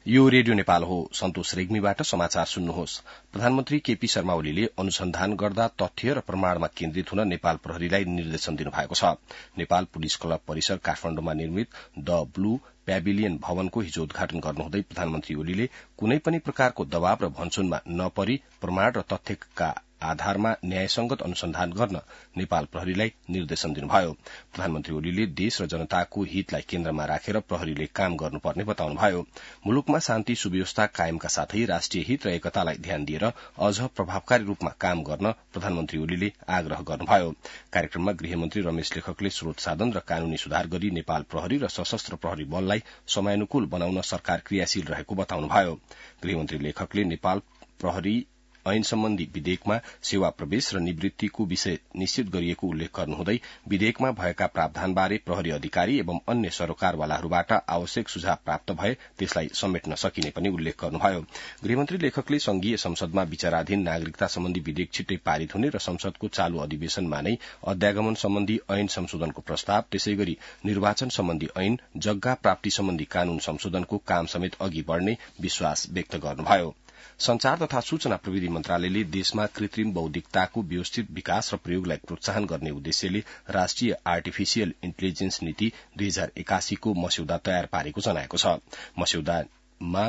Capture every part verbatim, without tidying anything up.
यो रेडियो नेपाल हो। सन्तोष रेग्मीबाट समाचार सुन्नुहोस्। प्रधानमन्त्री केपी शर्मा ओलीले अनुसन्धान गर्दा तथ्य र प्रमाणमा केन्द्रित हुन नेपाल प्रहरीलाई निर्देशन दिनुभएको छ। नेपाल पुलिस क्लब परिसर काठमाण्डुमा निर्मित द ब्लू प्याभिलियन भवनको हिजो उद्घाटन गर्नुहुँदै प्रधानमन्त्री ओलीले कुनै पनि प्रकारको दबाव र भन्छुनमा नपरी प्रमाण र तथ्यका आधारमा न्यायसंगत अनुसन्धान गर्न नेपाल प्रहरीलाई निर्देशन दिनुभयो। प्रधानमन्त्री ओलीले देश र जनताको हितलाई केन्द्रमा राखेर प्रहरीले काम गर्नुपर्ने बताउनुभयो। मुलुकमा शान्ति सुव्यवस्था कायमका साथै राष्ट्रिय हित र एकतालाई ध्यान दिएर अझ प्रभावकारी रूपमा काम गर्न प्रधानमन्त्री ओलीले आग्रह गर्नुभयो। कार्यक्रममा गृहमन्त्री रमेश लेखकले स्रोत साधन र कानूनी सुधार गरी नेपाल प्रहरी र सशस्त्र प्रहरी बललाई समयानुकूल बनाउन सरकार क्रियाशील रहेको बताउनुभयो। गृहमन्त्री लेखकले नेपाल प्रहरी ऐन सम्बन्धी विधेयकमा सेवा प्रवेश र निवृत्तिको विषय निश्चित गरिएको उल्लेख गर्नुहुँदै विधेयकमा भएका प्रावधानबारे प्रहरी अधिकारी एवं अन्य सरोकारवालाहरूबाट आवश्यक सुझाव प्राप्त भए त्यसलाई समेट्न सकिने पनि उल्लेख गर्नुभयो। गृहमन्त्री लेखकले संघीय संसदमा विचाराधीन नागरिकता सम्बन्धी विधेयक छिट्टै पारित हुने र संसदको चालू अधिवेशनमा नै अध्यागमन सम्बन्धी ऐन संशोधनको प्रस्ताव, त्यसैगरी निर्वाचन सम्बन्धी ऐन, जग्गा प्राप्ति सम्बन्धी कानून संशोधनको काम समेत अघि बढ़ने विश्वास व्यक्त गर्नुभयो। संचार तथा सूचना प्रविधि मन्त्रालयले देशमा कृत्रिम बौद्धिकताको व्यवस्थित विकास र प्रयोगलाई प्रोत्साहन गर्ने उद्देश्यले राष्ट्रिय आर्टिफिशियल इन्टेलिजेन्स नीति दुई हजार एकासी को मस्यौदा तयार पारेको जनाएको छ। मस्यौदामा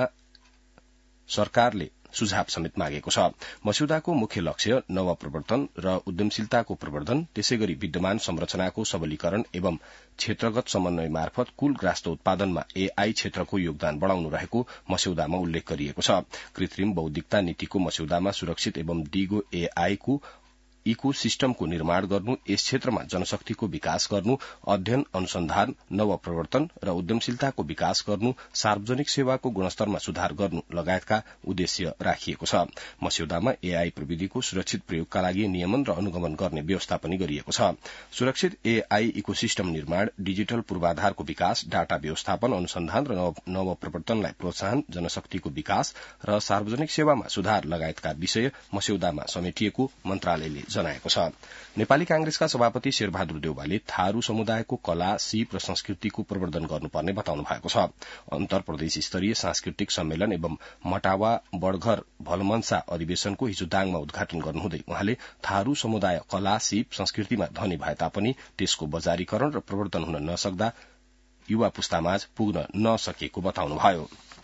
सरकारले सुझाव समेत मागेको छ। मस्यौदाको मुख्य लक्ष्य नवप्रवर्तन र उद्यमशीलताको प्रवर्धन, त्यसैगरी विद्यमान संरचनाको सबलीकरण एवं क्षेत्रगत समन्वय मार्फत कुल ग्रास्त उत्पादनमा एआई क्षेत्रको योगदान बढ़ाउनु रहेको मस्यौदामा उल्लेख गरिएको छ। कृत्रिम बौद्धिकता नीतिको मस्यौदामा सुरक्षित एवं दिगो एआई को इको सिस्टमको निर्माण गर्नु, यस क्षेत्रमा जनशक्तिको विकास गर्नु, अध्ययन अनुसन्धान, नवप्रवर्तन र उद्यमशीलताको विकास गर्नु, सार्वजनिक सेवाको गुणस्तरमा सुधार गर्नु लगायतका उद्देश्य राखिएको छ। मस्यौदामा एआई प्रविधिको सुरक्षित प्रयोगका लागि नियमन र अनुगमन गर्ने व्यवस्था पनि गरिएको छ। सुरक्षित एआई इकोसिस्टम निर्माण, डिजिटल पूर्वाधारको विकास, डाटा व्यवस्थापन, अनुसन्धान र नवप्रवर्तनलाई प्रोत्साहन, जनशक्तिको विकास र सार्वजनिक सेवामा सुधार लगायतका विषय मस्यौदामा समेटिएको मन्त्रालयले जनाएको छ। नेपाली कांग्रेसका सभापति शेरबहादुर देउवाले थारू समुदायको कला, सीप र संस्कृतिको प्रवर्धन गर्नुपर्ने बताउनु भएको छ। अन्तर प्रदेश स्तरीय सांस्कृतिक सम्मेलन एवं मटावा बडघर भलमन्सा अधिवेशनको हिजो दाङमा उद्घाटन गर्नुहुँदै उहाँले थारू समुदाय कला, सीप, संस्कृतिमा धनी भए तापनि त्यसको बजारीकरण र प्रवर्धन हुन नसक्दा युवा पुस्तामाझ पुग्न नसकेको बताउनुभयो।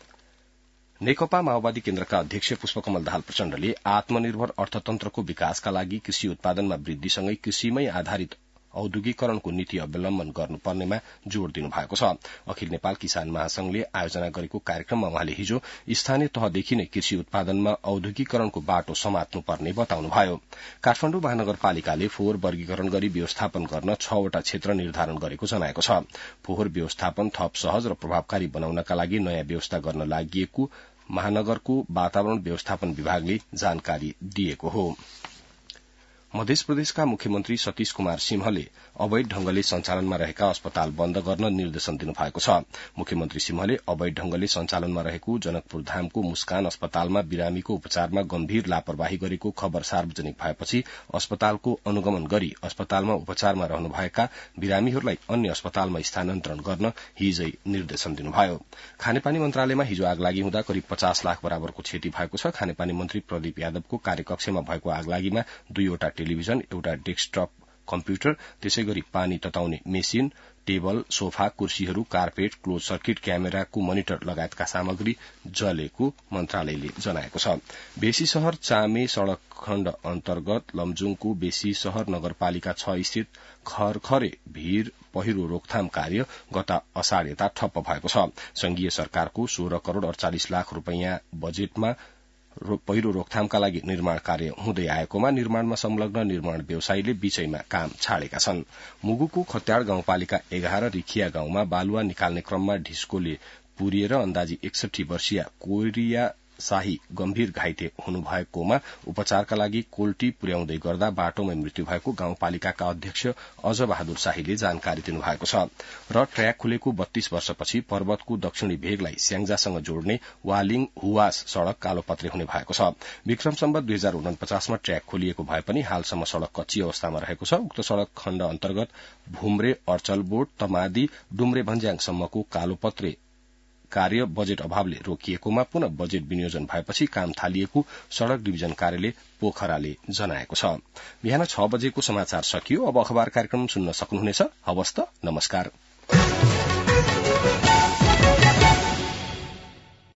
नेकपा माओवादी केन्द्रका अध्यक्ष पुष्पकमल दाहाल प्रचण्डले आत्मनिर्भर अर्थतन्त्रको विकासका लागि कृषि उत्पादनमा वृद्धिसँगै कृषिमै आधारित औद्योगिकरणको नीति अवलम्बन गर्नुपर्नेमा जोड़ दिनुभएको छ। अखिल नेपाल किसान महासंघले आयोजना गरेको कार्यक्रममा उहाँले हिजो स्थानीय तहदेखि नै कृषि उत्पादनमा औद्योगिकरणको बाटो समात्नुपर्ने बताउनुभयो। काठमाण्डु महानगरपालिकाले फोहोर वर्गीकरण गरी व्यवस्थापन गर्न छवटा क्षेत्र निर्धारण गरेको जनाएको छ। फोहोर व्यवस्थापन थप सहज र प्रभावकारी बनाउनका लागि नयाँ व्यवस्था गर्न लागि महानगरको वातावरण व्यवस्थापन विभागले जानकारी दिएको हो। मध्य प्रदेशका मुख्यमन्त्री सतीश कुमार सिंहले अवैध ढंगले सञ्चालनमा रहेका अस्पताल बन्द गर्न निर्देशन दिनुभएको छ। मुख्यमन्त्री सिंहले अवैध ढंगले सञ्चालनमा रहेको जनकपुर धामको मुस्कान अस्पतालमा बिरामीको उपचारमा गम्भीर लापरवाही गरेको खबर सार्वजनिक भएपछि अस्पतालको अनुगमन गरी अस्पतालमा उपचारमा रहनुभएका बिरामीहरूलाई अन्य अस्पतालमा स्थानान्तरण गर्न हिजै निर्देशन दिनुभयो। खानेपानी मन्त्रालयमा हिजो आगलागी हुँदा करिब पचास लाख बराबरको क्षति भएको छ। खानेपानी मन्त्री प्रदीप यादवको कार्यकक्षमा भएको आगलागीमा दुईवटा टेलिभिजन, एउटा डेस्कटप कम्प्युटर, त्यसैगरी पानी तताउने मेसिन, टेबल, सोफा, कुर्सीहरू, कार्पेट, क्लोज सर्किट क्यामेराको मनिटर लगायतका सामग्री जलेको मन्त्रालयले जनाएको छ। बेसी शहर चामे सड़क खण्ड अन्तर्गत लमजुङको बेसी शहर नगरपालिका छ स्थित खरखरे भीर पहिरो रोकथाम कार्य गत असाढ़ यता ठप्प भएको छ। संघीय सरकारको सोह्र करोड़ अड़चालिस लाख रूपियाँ बजेटमा पहिरो रोकथामका लागि निर्माण कार्य हुँदै आएकोमा निर्माणमा संलग्न निर्माण व्यवसायीले बीचैमा काम छाडेका छन्। मुगुको खत्याड़ गाउँपालिका एघार रिखिया गाउँमा बालुवा निकाल्ने क्रममा ढिस्कोले पुरिएर अन्दाजी एकसठी वर्षीय कोरिया शाही गम्भीर घाइते हुनुभएकोमा उपचारका लागि कोल्टी पुर्याउँदै गर्दा बाटोमा मृत्यु भएको गाउँपालिकाका अध्यक्ष अझ बहादुर शाहीले जानकारी दिनुभएको छ। र ट्र्याक खुलेको बत्तीस वर्षपछि पर्वतको दक्षिणी भेगलाई स्याङ्जासँग जोड्ने वालिङ हुवास सड़क कालोपत्रे हुने भएको छ। विक्रम सम्वत दुई हजार उनपचासमा ट्र्याक खोलिएको भए पनि हालसम्म सड़क कच्ची अवस्थामा रहेको छ। उक्त सड़क खण्ड अन्तर्गत भुम्रे, अर्चलबोट, तमादी, डुम्रे भन्ज्याङसम्मको कालोपत्रे कार्य बजेट अभावले रोकिएकोमा पुनः बजेट विनियोजन भएपछि काम थालिएको सड़क डिभिजन कार्यालय पोखराले जनाएको छ। बिहान छ बजेको समाचार सकियो। अब अखबार कार्यक्रम सुन्न सक्नुहुनेछ। हवस् त, नमस्कार।